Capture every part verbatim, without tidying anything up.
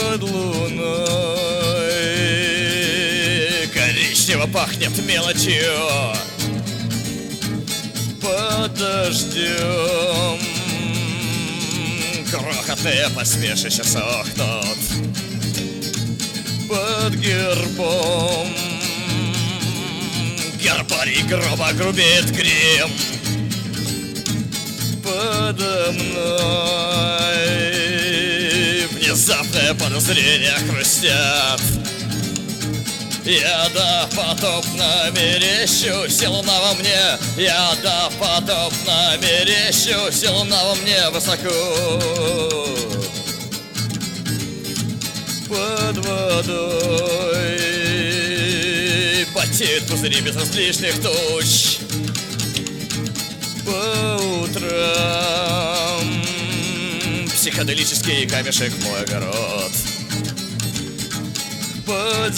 под луной коричнево пахнет мелочью. Под дождем крохотные посмешища сохнут. Под гербом гербарий гроба грубеет грим. Подо мной внезапное подозрение хрустят. Я допотопно мерещусь, и луна во мне. Я допотопно мерещусь, и луна во мне высоко. Под водой потеют пузыри без различных туч. По утрам психоделический камешек в мой огород. Под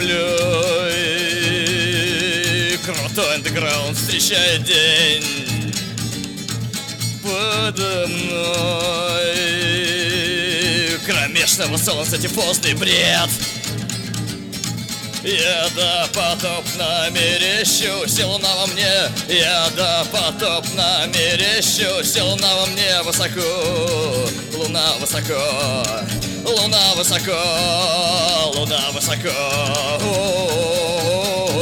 землей крутой андеграунд встречает день. Подо мной кромешного солнца тифозный бред. Я допотопно мерещусь, и луна во мне. Я допотопно мерещусь, и луна во мне высоко. Луна высоко, луна высоко, луна высоко.